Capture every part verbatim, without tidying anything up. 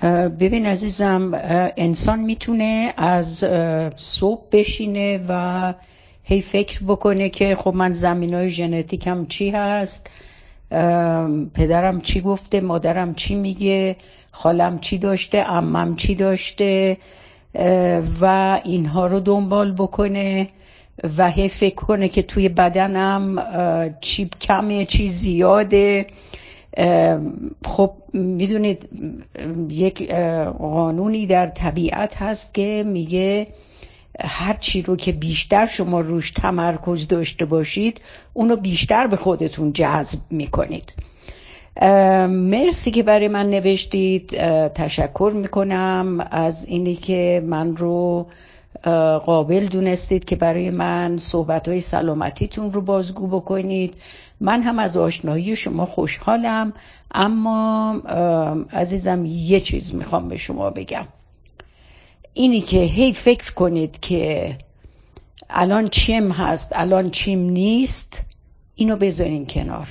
ببین عزیزم، انسان میتونه از صبح بشینه و هی فکر بکنه که خب من زمینای ژنتیکم چی هست، پدرم چی گفته، مادرم چی میگه، خالم چی داشته، عمم چی داشته و اینها رو دنبال بکنه و هی فکر کنه که توی بدنم چی کمه چی زیاده. خب میدونید یک قانونی در طبیعت هست که میگه هر چی رو که بیشتر شما روش تمرکز داشته باشید اونو بیشتر به خودتون جذب میکنید. مرسی که برای من نوشتید، تشکر میکنم از اینی که من رو قابل دونستید که برای من صحبتهای سلامتیتون رو بازگو بکنید. من هم از آشنایی شما خوشحالم، اما عزیزم یه چیز میخوام به شما بگم، اینی که هی فکر کنید که الان چیم هست الان چیم نیست، اینو بذارین کنار.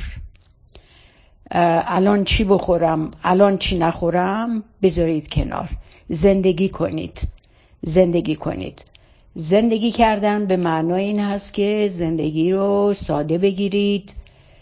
الان چی بخورم الان چی نخورم بذارید کنار. زندگی کنید زندگی کنید زندگی کردن به معنای این هست که زندگی رو ساده بگیرید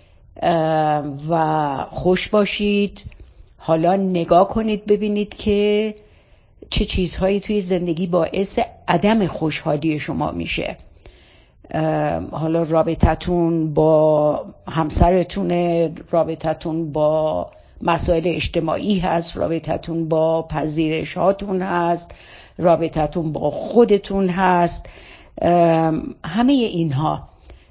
و خوش باشید. حالا نگاه کنید ببینید که چه چیزهایی توی زندگی باعث عدم خوشحالی شما میشه. حالا رابطتون با همسرتون، رابطتون با مسائل اجتماعی هست، رابطتون با پذیرش هاتون هست، رابطتون با خودتون هست. همه اینها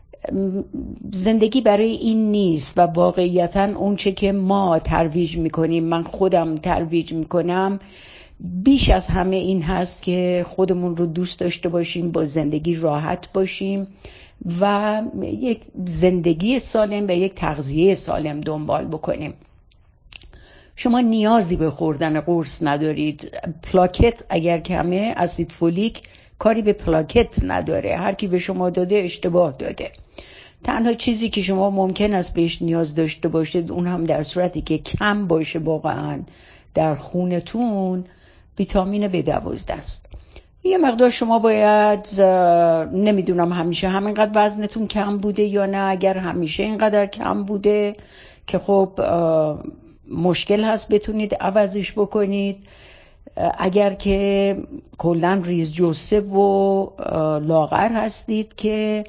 زندگی برای این نیست و واقعیتاً اون چه که ما ترویج میکنیم، من خودم ترویج میکنم، بیش از همه این هست که خودمون رو دوست داشته باشیم، با زندگی راحت باشیم و یک زندگی سالم و یک تغذیه سالم دنبال بکنیم. شما نیازی به خوردن قرص ندارید. پلاکت اگر کمه، اسید فولیک کاری به پلاکت نداره. هر کی به شما داده اشتباه داده. تنها چیزی که شما ممکن است بهش نیاز داشته باشید، اون هم در صورتی که کم باشه واقعا در خونتون، ویتامین بی دوازده است. یه مقدار شما باید، نمیدونم همیشه همینقدر وزنتون کم بوده یا نه، اگر همیشه اینقدر کم بوده که خب مشکل هست بتونید عوضش بکنید. اگر که کلن ریز جثه و لاغر هستید که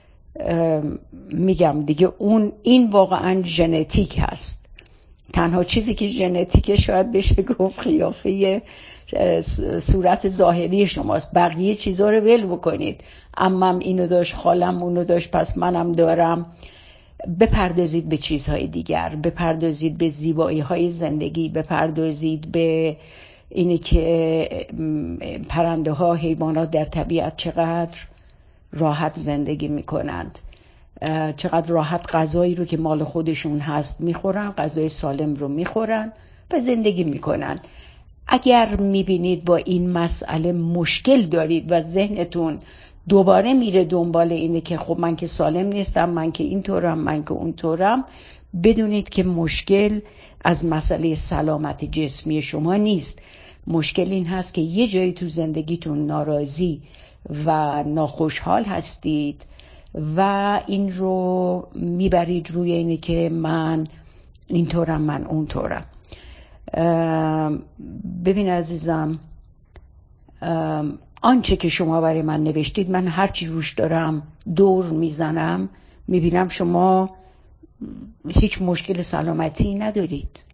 میگم دیگه اون این واقعا ژنتیک هست. تنها چیزی که ژنتیکه شاید بشه گفت قیافه صورت ظاهری شماست. بقیه چیزا رو ول بکنید. عمم اینو داشت، خالم اونو داشت، پس منم دارم. بپردازید به چیزهای دیگر، بپردازید به زیبایی های زندگی، بپردازید به اینی که پرنده ها، حیوانات در طبیعت چقدر راحت زندگی میکنند، چقدر راحت غذایی رو که مال خودشون هست میخورن، غذای سالم رو میخورن و زندگی میکنن. اگر میبینید با این مسئله مشکل دارید و ذهنتون دوباره میره دنبال اینه که خب من که سالم نیستم، من که اینطورم، من که اونطورم، بدونید که مشکل از مسئله سلامت جسمی شما نیست. مشکل این هست که یه جایی تو زندگیتون ناراضی و ناخوشحال هستید و این رو میبرید روی اینه که من اینطورم، من اونطورم. ببین عزیزم، آنچه که شما برای من نوشتید، من هرچی روش دارم دور میزنم میبینم شما هیچ مشکل سلامتی ندارید.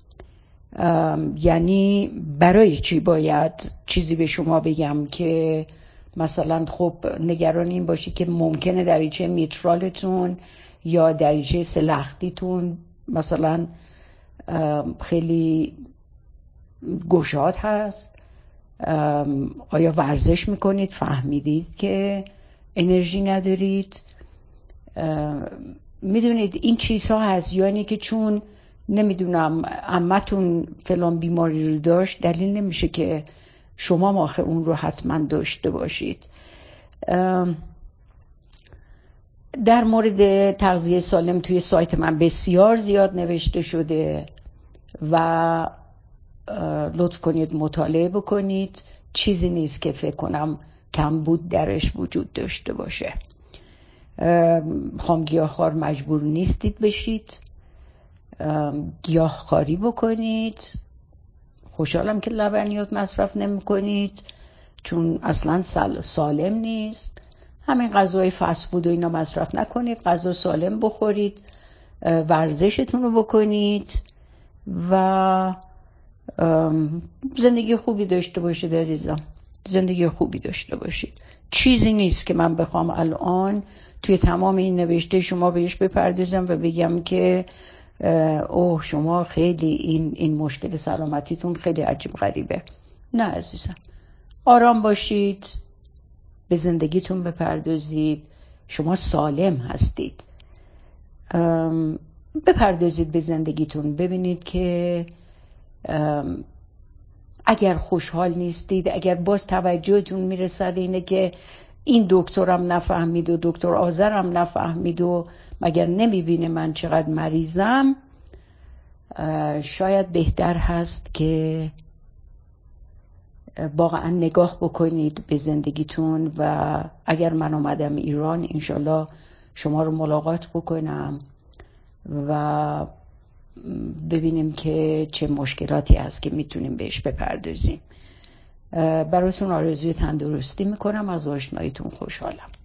یعنی برای چی باید چیزی به شما بگم که مثلا خب نگران این باشی که ممکنه دریچه میترالتون یا دریچه سلختیتون مثلا خیلی گشاد هست. آیا ورزش میکنید؟ فهمیدید که انرژی ندارید؟ میدونید این چیزها هست. یعنی که چون نمیدونم عمتون فلان بیماری رو داشت دلیل نمیشه که شما ماخه اون رو حتما داشته باشید. در مورد تغذیه سالم توی سایت من بسیار زیاد نوشته شده و لطف کنید مطالعه بکنید. چیزی نیست که فکر کنم کمبود درش وجود داشته باشه. خام گیاهخوار مجبور نیستید بشید، گیاهخواری بکنید. خوشحالم که لبنیات مصرف نمی کنید چون اصلا سالم نیست. همین غذای فست فود و اینا مصرف نکنید، غذا سالم بخورید، ورزشتون رو بکنید و زندگی خوبی داشته باشید عزیزم. زندگی خوبی داشته باشید. چیزی نیست که من بخوام الان توی تمام این نوشته شما بهش بپردازم و بگم که اوه شما خیلی این این مشکل سلامتیتون خیلی عجیب غریبه. نه عزیزم، آرام باشید، به زندگیتون بپردازید. شما سالم هستید. بپردازید به زندگیتون. ببینید که اگر خوشحال نیستید، اگر باز توجهتون میره سر اینه که این دکترم نفهمید و دکتر آذرم نفهمید و مگر نمیبینه من چقدر مریضم، شاید بهتر هست که واقعا نگاه بکنید به زندگیتون و اگر من اومدم ایران انشالله شما رو ملاقات بکنم و ببینیم که چه مشکلاتی هست که میتونیم بهش بپردازیم. براتون آرزوی تندرستی میکنم. از آشناییتون خوشحالم.